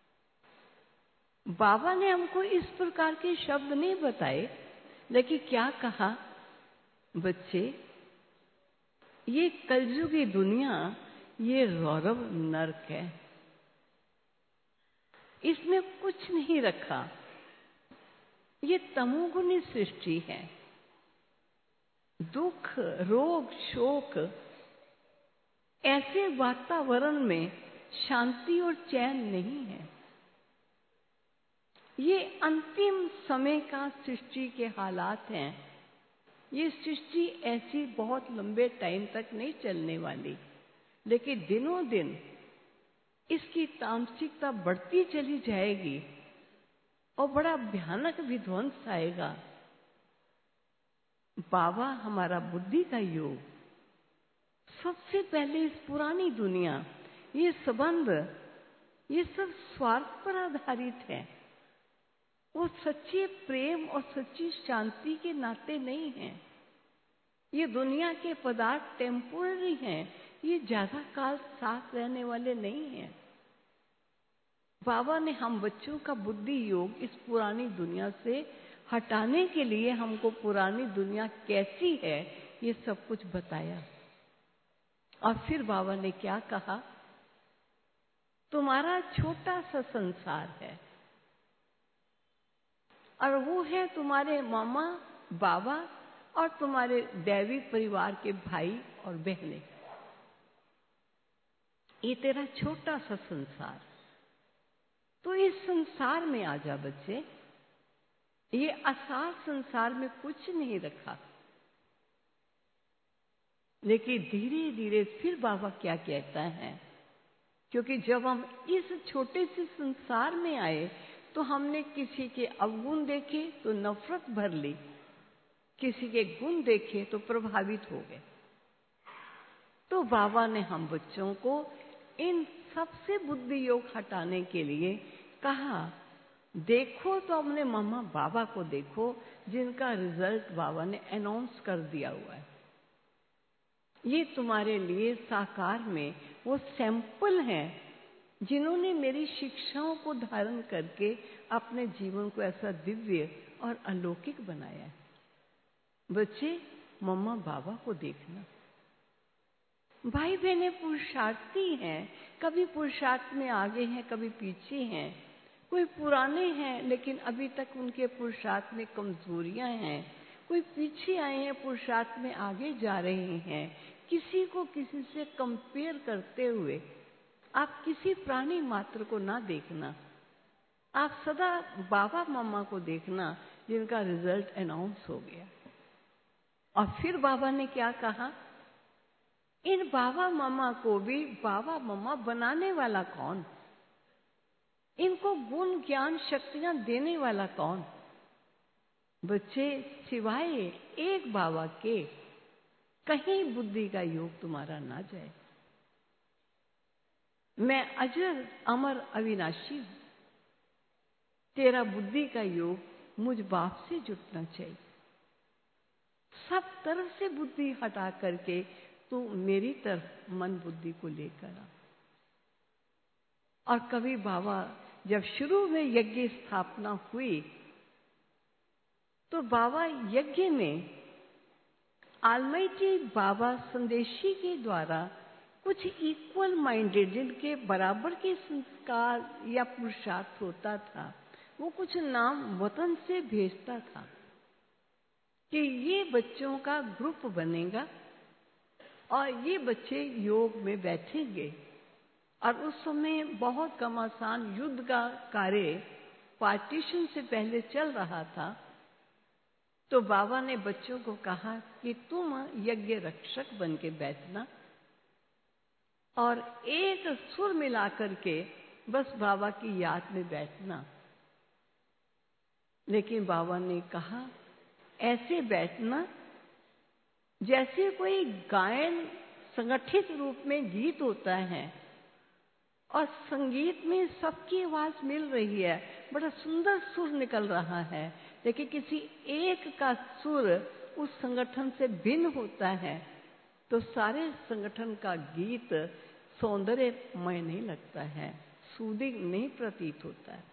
S1: बाबा ने हमको इस प्रकार के शब्द नहीं बताए, लेकिन क्या कहा, बच्चे ये कलयुगी दुनिया, ये रौरव नरक है, इसमें कुछ नहीं रखा, ये तमोगुनी सृष्टि है। दुख, रोग, शोक, ऐसे वातावरण में शांति और चैन नहीं है। ये अंतिम समय का सृष्टि के हालात हैं। ये सृष्टि ऐसी बहुत लंबे टाइम तक नहीं चलने वाली, लेकिन दिनों दिन इसकी तामसिकता बढ़ती चली जाएगी और बड़ा भयानक विध्वंस आएगा। बाबा हमारा बुद्धि का योग, सबसे पहले इस पुरानी दुनिया, ये संबंध, ये सब स्वार्थ पर आधारित है। वो सच्चे प्रेम और सच्ची शांति के नाते नहीं है। ये दुनिया के पदार्थ टेम्पोररी हैं, ये ज्यादा काल साथ रहने वाले नहीं हैं। बाबा ने हम बच्चों का बुद्धि योग इस पुरानी दुनिया से हटाने के लिए हमको पुरानी दुनिया कैसी है ये सब कुछ बताया। और फिर बाबा ने क्या कहा, तुम्हारा छोटा सा संसार है और वो है तुम्हारे मामा, बाबा और तुम्हारे दैवी परिवार के भाई और बहनें। ये तेरा छोटा सा संसार, तो इस संसार में आ जा बच्चे। ये असार संसार में कुछ नहीं रखा। लेकिन धीरे धीरे फिर बाबा क्या कहता है, क्योंकि जब हम इस छोटे से संसार में आए तो हमने किसी के अवगुण देखे तो नफरत भर ली, किसी के गुण देखे तो प्रभावित हो गए। तो बाबा ने हम बच्चों को इन सबसे बुद्धि योग हटाने के लिए कहा, देखो तो अपने मम्मा बाबा को देखो, जिनका रिजल्ट बाबा ने अनाउंस कर दिया हुआ है। ये तुम्हारे लिए साकार में वो सैंपल हैं जिन्होंने मेरी शिक्षाओं को धारण करके अपने जीवन को ऐसा दिव्य और अलौकिक बनाया है। बच्चे, मम्मा बाबा को देखना। भाई बहनें पुरुषार्थी हैं, कभी पुरुषार्थ में आगे हैं, कभी पीछे हैं। कोई पुराने हैं लेकिन अभी तक उनके पुरुषार्थ में कमजोरियां हैं, कोई पीछे आए हैं, पुरुषार्थ में आगे जा रहे हैं। किसी को किसी से कंपेयर करते हुए आप किसी प्राणी मात्र को ना देखना, आप सदा बाबा मम्मा को देखना जिनका रिजल्ट अनाउंस हो गया। और फिर बाबा ने क्या कहा, इन बाबा मम्मा को भी बाबा मम्मा बनाने वाला कौन, इनको गुण ज्ञान शक्तियां देने वाला कौन? बच्चे, सिवाय एक बाबा के कहीं बुद्धि का योग तुम्हारा ना जाए। मैं अजर अमर अविनाशी हूं, तेरा बुद्धि का योग मुझ बाप से जुटना चाहिए। सब तरफ से बुद्धि हटा करके तू मेरी तरफ मन बुद्धि को लेकर आ। और कभी बाबा जब शुरू में यज्ञ स्थापना हुई तो बाबा यज्ञ में ऑलमाइटी बाबा संदेशी के द्वारा कुछ इक्वल माइंडेड, जिनके बराबर के संस्कार या पुरुषार्थ होता था, वो कुछ नाम वतन से भेजता था कि ये बच्चों का ग्रुप बनेगा और ये बच्चे योग में बैठेंगे। और उस समय बहुत घमासान युद्ध का कार्य पार्टीशन से पहले चल रहा था। तो बाबा ने बच्चों को कहा कि तुम यज्ञ रक्षक बन के बैठना और एक सुर मिला करके बस बाबा की याद में बैठना। लेकिन बाबा ने कहा, ऐसे बैठना जैसे कोई गायन संगठित रूप में गीत होता है और संगीत में सबकी आवाज मिल रही है, बड़ा सुंदर सुर निकल रहा है, लेकिन किसी एक का सुर उस संगठन से भिन्न होता है तो सारे संगठन का गीत सौंदर्यमय नहीं लगता है, सूदिंग नहीं प्रतीत होता है।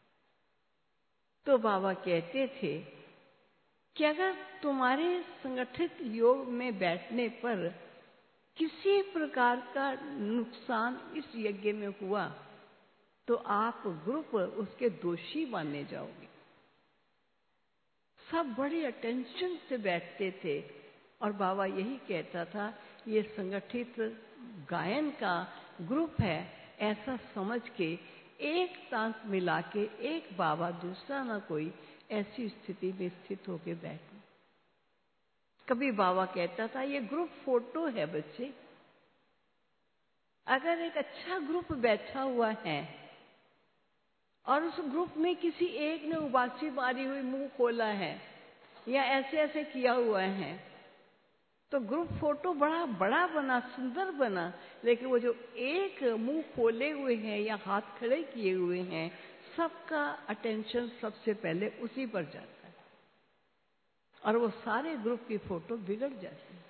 S1: तो बाबा कहते थे कि अगर तुम्हारे संगठित योग में बैठने पर किसी प्रकार का नुकसान इस यज्ञ में हुआ तो आप ग्रुप उसके दोषी माने जाओगे। सब बड़े अटेंशन से बैठते थे और बाबा यही कहता था, ये संगठित गायन का ग्रुप है, ऐसा समझ के एक तांत मिला के एक बाबा दूसरा ना कोई ऐसी स्थिति में स्थित होके बैठे। कभी बाबा कहता था, ये ग्रुप फोटो है बच्चे, अगर एक अच्छा ग्रुप बैठा हुआ है और उस ग्रुप में किसी एक ने उबासी मारी हुई मुंह खोला है या ऐसे ऐसे किया हुआ है तो ग्रुप फोटो बड़ा बड़ा बना, सुंदर बना, लेकिन वो जो एक मुंह खोले हुए हैं या हाथ खड़े किए हुए हैं, सबका अटेंशन सबसे पहले उसी पर जाता है और वो सारे ग्रुप की फोटो बिगड़ जाती है।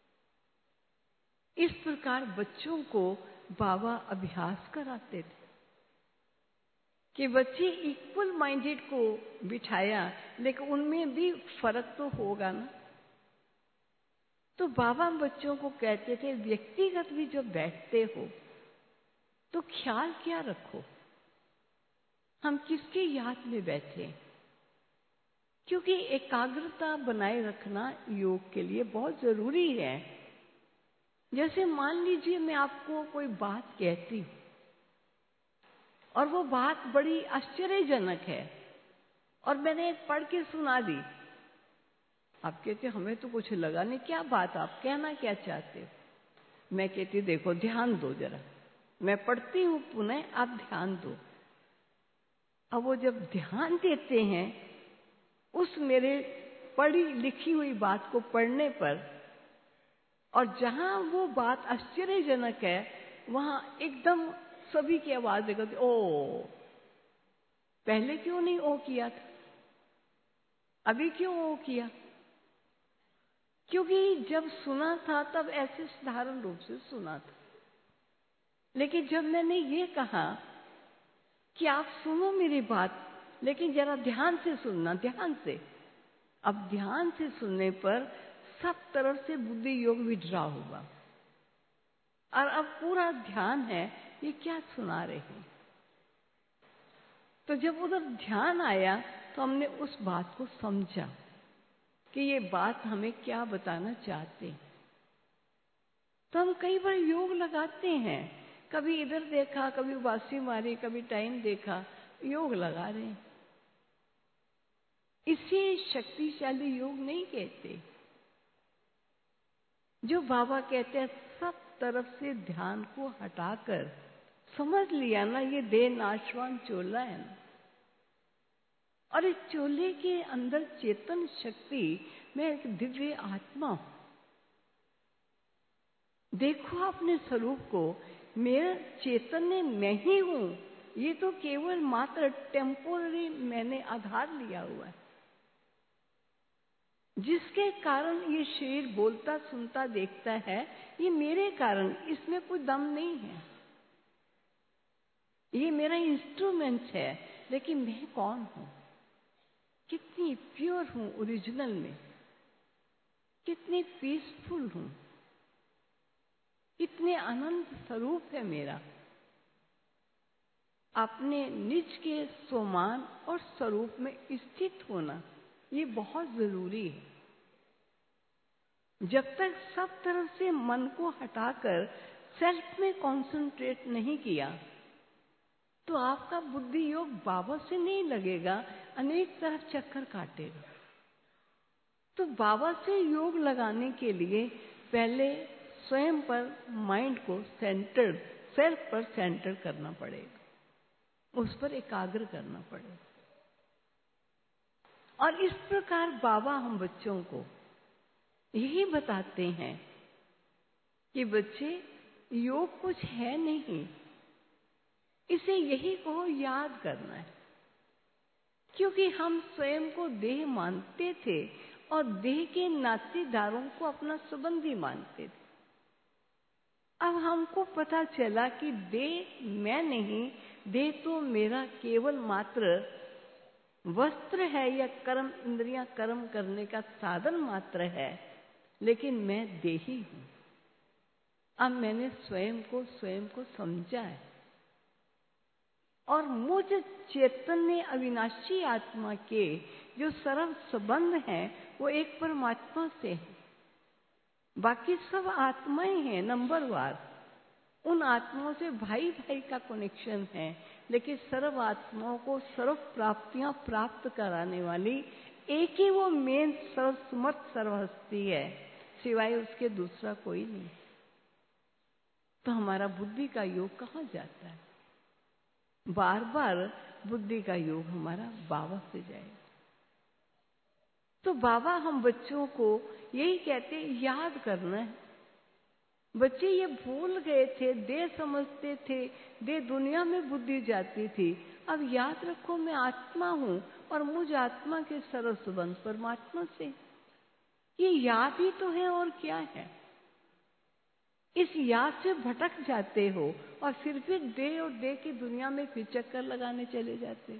S1: इस प्रकार बच्चों को बाबा अभ्यास कराते थे कि बच्चे इक्वल माइंडेड को बिठाया, लेकिन उनमें भी फर्क तो होगा ना। तो बाबा बच्चों को कहते थे, व्यक्तिगत भी जब बैठते हो तो ख्याल क्या रखो, हम किसकी याद में बैठे, क्योंकि एकाग्रता बनाए रखना योग के लिए बहुत जरूरी है। जैसे मान लीजिए मैं आपको कोई बात कहती हूं और वो बात बड़ी आश्चर्यजनक है और मैंने पढ़ के सुना दी, आप कहते हमें तो कुछ लगा नहीं, क्या बात, आप कहना क्या चाहते हो? मैं कहती देखो ध्यान दो जरा, मैं पढ़ती हूं पुनः, आप ध्यान दो। अब वो जब ध्यान देते हैं उस मेरे पढ़ी लिखी हुई बात को पढ़ने पर, और जहां वो बात आश्चर्यजनक है वहां एकदम सभी की आवाज निकलती, ओ पहले क्यों नहीं ओ किया था, अभी क्यों ओ किया? क्योंकि जब सुना था तब ऐसे साधारण रूप से सुना था, लेकिन जब मैंने ये कहा कि आप सुनो मेरी बात, लेकिन जरा ध्यान से सुनना, ध्यान से, अब ध्यान से सुनने पर सब तरफ से बुद्धि योग विड्रा होगा और अब पूरा ध्यान है ये क्या सुना रहे हैं। तो जब उधर ध्यान आया तो हमने उस बात को समझा कि ये बात हमें क्या बताना चाहते हैं। तो हम कई बार योग लगाते हैं, कभी इधर देखा, कभी उबासी मारी, कभी टाइम देखा, योग लगा रहे हैं। इसे शक्तिशाली योग नहीं कहते। जो बाबा कहते हैं सब तरफ से ध्यान को हटाकर समझ लिया ना, ये देह नाशवान चोला है ना, और इस चोले के अंदर चेतन शक्ति में एक दिव्य आत्मा हूं। देखो अपने स्वरूप को, मेरा चैतन्य मैं ही हूं, ये तो केवल मात्र टेम्पोररी मैंने आधार लिया हुआ है, जिसके कारण ये शरीर बोलता सुनता देखता है, ये मेरे कारण, इसमें कोई दम नहीं है। ये मेरा इंस्ट्रूमेंट है, लेकिन मैं कौन हूं, कितनी प्योर हूं ओरिजिनल में, कितनी पीसफुल हूं, कितने आनंद स्वरूप है मेरा। अपने निज के स्वमान और स्वरूप में स्थित होना ये बहुत जरूरी है। जब तक सब तरफ से मन को हटाकर सेल्फ में कंसंट्रेट नहीं किया तो आपका बुद्धि योग बाबा से नहीं लगेगा, अनेक तरफ चक्कर काटेगा। तो बाबा से योग लगाने के लिए पहले स्वयं पर माइंड को सेंटर्ड, सेल्फ पर सेंटर करना पड़ेगा, उस पर एकाग्र करना पड़ेगा। और इस प्रकार बाबा हम बच्चों को यही बताते हैं कि बच्चे योग कुछ है नहीं, इसे यही कहो याद करना है। क्योंकि हम स्वयं को देह मानते थे और देह के नातेदारों को अपना संबंधी मानते थे। अब हमको पता चला कि देह मैं नहीं, देह तो मेरा केवल मात्र वस्त्र है या कर्म इंद्रियां कर्म करने का साधन मात्र है, लेकिन मैं देही हूं। अब मैंने स्वयं को स्वयं को समझा है और मुझ चैतन्य अविनाशी आत्मा के जो सर्व संबंध है वो एक परमात्मा से है। बाकी सब आत्माएं हैं नंबरवार, उन आत्माओं से भाई भाई का कनेक्शन है, लेकिन सर्व आत्माओं को सर्व प्राप्तियां प्राप्त कराने वाली एक ही वो मेन सर्वसमर्थ सर्वहस्ती है, सिवाय उसके दूसरा कोई नहीं। तो हमारा बुद्धि का योग कहाँ जाता है? बार बार बुद्धि का योग हमारा बाबा से जाएगा। तो बाबा हम बच्चों को यही कहते याद करना है। बच्चे ये भूल गए थे, दे समझते थे, दे दुनिया में बुद्धि जाती थी। अब याद रखो मैं आत्मा हूं और मुझ आत्मा के सर्व संबंध परमात्मा से। ये याद ही तो है और क्या है। इस याद से भटक जाते हो और फिर फिर दे और दे की दुनिया में फिर चक्कर लगाने चले जाते।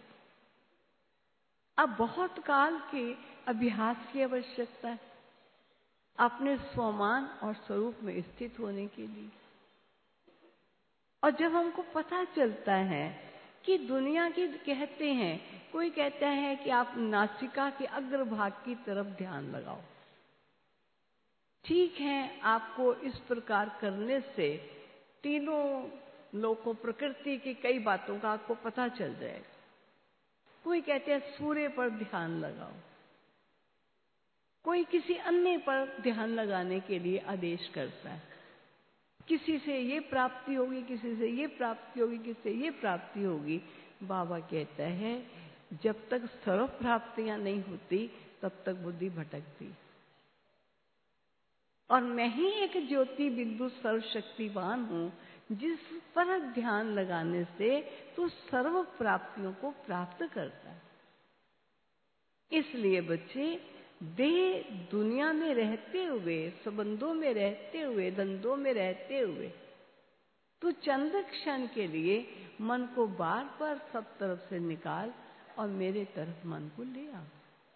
S1: अब बहुत काल के अभ्यास की आवश्यकता है अपने स्वमान और स्वरूप में स्थित होने के लिए। और जब हमको पता चलता है कि दुनिया की कहते हैं, कोई कहता है कि आप नासिका के अग्रभाग की तरफ ध्यान लगाओ। ठीक है, आपको इस प्रकार करने से तीनों लोगों प्रकृति की कई बातों का आपको पता चल जाएगा। कोई कहते हैं सूर्य पर ध्यान लगाओ, कोई किसी अन्य पर ध्यान लगाने के लिए आदेश करता है। किसी से ये प्राप्ति होगी, किसी से ये प्राप्ति होगी, किसी से ये प्राप्ति होगी। बाबा कहता है जब तक सर्व प्राप्तियां नहीं होती तब तक बुद्धि भटकती। और मैं ही एक ज्योति बिंदु सर्वशक्तिवान हूं जिस पर ध्यान लगाने से तू सर्व प्राप्तियों को प्राप्त करता है। इसलिए बच्चे, देह दुनिया में रहते हुए, संबंधों में रहते हुए, धंधों में रहते हुए, तू चंद क्षण के लिए मन को बार बार सब तरफ से निकाल और मेरे तरफ मन को ले आ।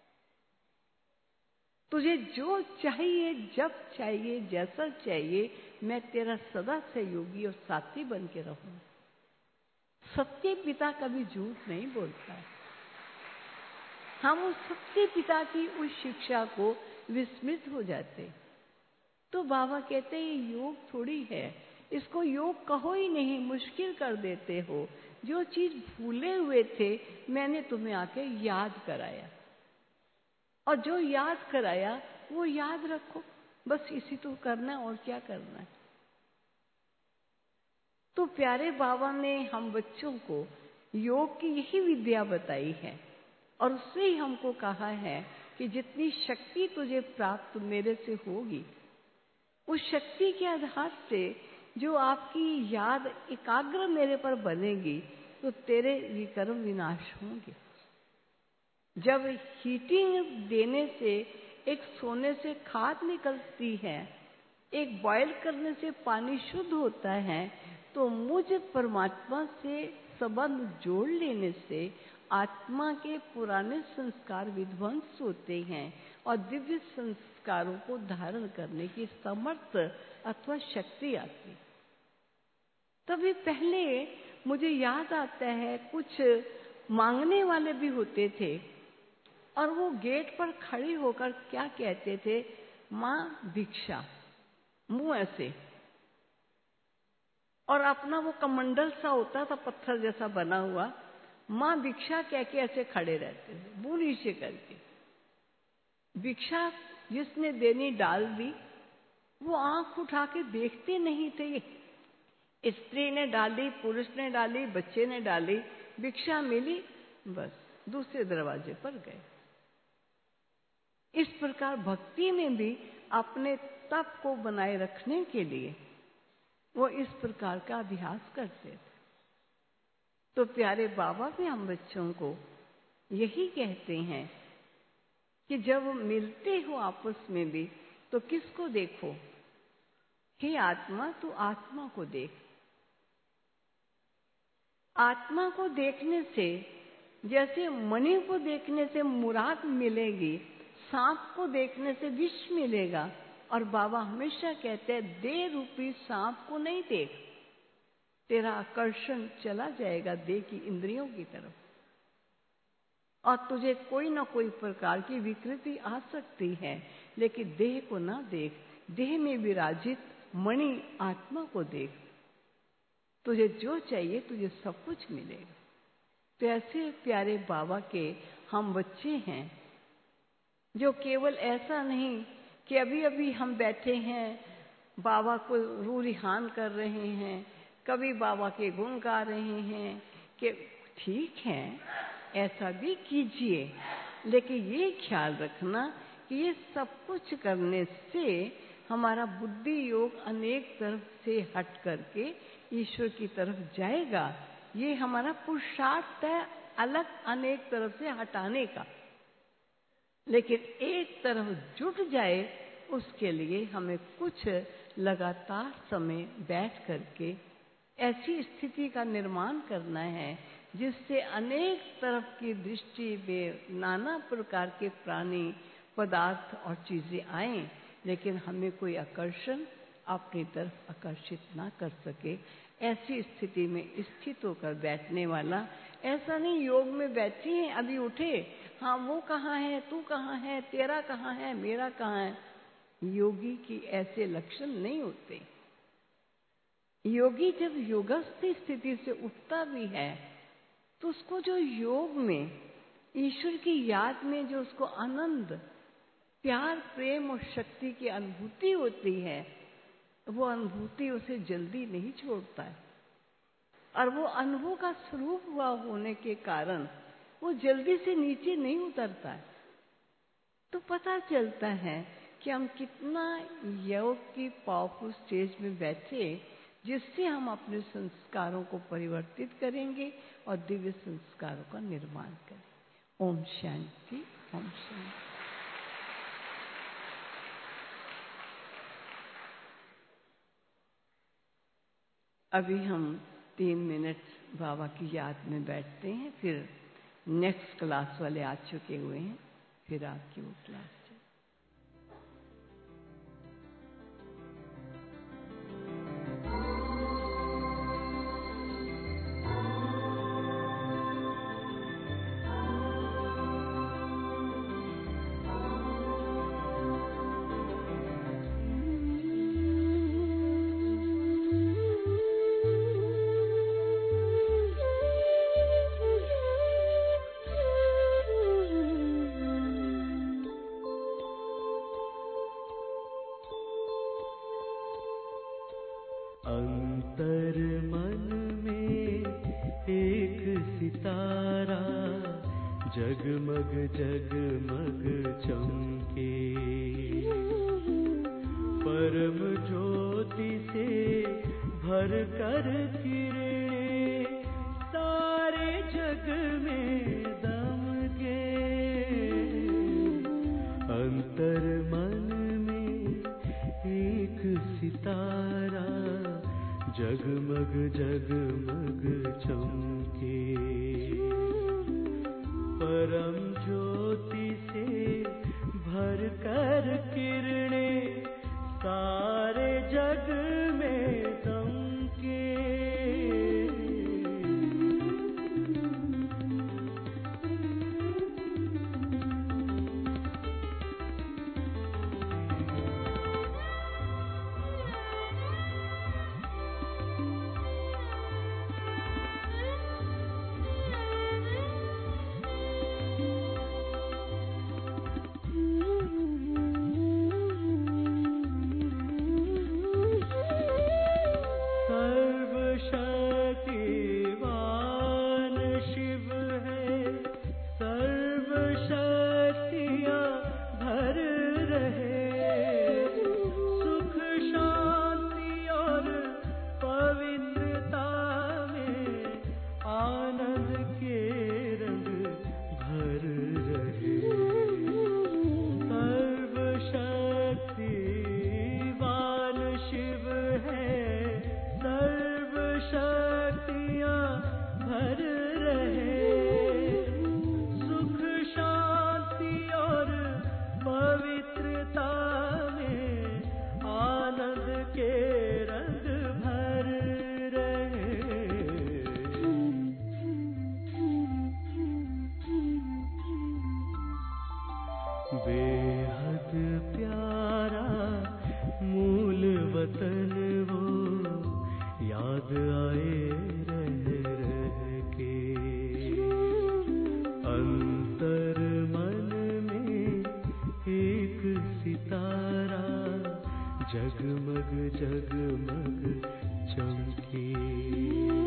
S1: तुझे जो चाहिए, जब चाहिए, जैसा चाहिए, मैं तेरा सदा सहयोगी और साथी बन के रहूं। सत्य पिता कभी झूठ नहीं बोलता है। हम उस सत्य पिता की उस शिक्षा को विस्मृत हो जाते। तो बाबा कहते ये योग थोड़ी है, इसको योग कहो ही नहीं, मुश्किल कर देते हो। जो चीज भूले हुए थे मैंने तुम्हें आके याद कराया, और जो याद कराया वो याद रखो, बस इसी तो करना है और क्या करना है। तो प्यारे बाबा ने हम बच्चों को योग की यही विद्या बताई है और उससे ही हमको कहा है कि जितनी शक्ति तुझे प्राप्त मेरे से होगी, उस शक्ति के आधार से जो आपकी याद एकाग्र मेरे पर बनेगी तो तेरे विकर्म विनाश होंगे। जब हीटिंग देने से एक सोने से खाद निकलती है, एक बॉयल करने से पानी शुद्ध होता है, तो मुझ परमात्मा से संबंध जोड़ लेने से आत्मा के पुराने संस्कार विध्वंस होते हैं और दिव्य संस्कारों को धारण करने की समर्थ अथवा शक्ति आती। तभी पहले मुझे याद आता है कुछ मांगने वाले भी होते थे और वो गेट पर खड़े होकर क्या कहते थे, माँ भिक्षा, मुंह ऐसे, और अपना वो कमंडल सा होता था पत्थर जैसा बना हुआ, माँ भिक्षा कह के ऐसे खड़े रहते थे मुंह नीचे करके। भिक्षा जिसने देनी डाल दी, वो आंख उठा के देखते नहीं थे। स्त्री ने डाली, पुरुष ने डाली, बच्चे ने डाली, भिक्षा मिली, बस दूसरे दरवाजे पर गए। इस प्रकार भक्ति में भी अपने तप को बनाए रखने के लिए वो इस प्रकार का अभ्यास करते थे। तो प्यारे बाबा भी हम बच्चों को यही कहते हैं कि जब मिलते हो आपस में भी तो किसको देखो? हे आत्मा, तू आत्मा को देख। आत्मा को देखने से, जैसे मणि को देखने से मुराद मिलेगी, सांप को देखने से विष मिलेगा। और बाबा हमेशा कहते हैं, देह रूपी सांप को नहीं देख, तेरा आकर्षण चला जाएगा देह की इंद्रियों की तरफ, और तुझे कोई ना कोई प्रकार की विकृति आ सकती है, लेकिन देह को ना देख। देह में विराजित मणि आत्मा को देख, तुझे जो चाहिए तुझे सब कुछ मिलेगा। तो ऐसे प्यारे बाबा के हम बच्चे हैं, जो केवल ऐसा नहीं कि अभी अभी हम बैठे हैं, बाबा को रूरिहान कर रहे हैं, कभी बाबा के गुण गा रहे हैं, कि ठीक है ऐसा भी कीजिए, लेकिन ये ख्याल रखना कि ये सब कुछ करने से हमारा बुद्धि योग अनेक तरफ से हट करके ईश्वर की तरफ जाएगा। ये हमारा पुरुषार्थ है अलग अनेक तरफ से हटाने का, लेकिन एक तरफ जुट जाए उसके लिए हमें कुछ लगातार समय बैठ करके ऐसी स्थिति का निर्माण करना है जिससे अनेक तरफ की दृष्टि में नाना प्रकार के प्राणी, पदार्थ और चीजें आएं, लेकिन हमें कोई आकर्षण अपनी तरफ आकर्षित ना कर सके। ऐसी स्थिति में स्थित होकर बैठने वाला, ऐसा नहीं योग में बैठे हैं अभी उठे, हाँ वो कहाँ है, तू कहाँ है, तेरा कहाँ है, मेरा कहाँ है। योगी की ऐसे लक्षण नहीं होते। योगी जब योगस्थ स्थिति से उठता भी है तो उसको जो योग में ईश्वर की याद में जो उसको आनंद, प्यार, प्रेम और शक्ति की अनुभूति होती है, वो अनुभूति उसे जल्दी नहीं छोड़ता है, और वो अनुभव का स्वरूप हुआ होने के कारण वो जल्दी से नीचे नहीं उतरता है। तो पता चलता है कि हम कितना योग की पावरफुल स्टेज में बैठे, जिससे हम अपने संस्कारों को परिवर्तित करेंगे और दिव्य संस्कारों का निर्माण करें। ओम शांति, ओम शांति। अभी हम तीन मिनट बाबा की याद में बैठते हैं, फिर नेक्स्ट क्लास वाले आ चुके हुए हैं, फिर आपकी वो क्लास।
S2: अंतर मन में एक सितारा जगमग जगमग चमके, परम ज्योति से भर कर किरणें सारे जग में दमके। अंतर मन में एक सितारा जगमग जगमग चमके, परम ज्योति से भर कर किरणें सारे जग में दमके। तारा जगमग जगमग चमके।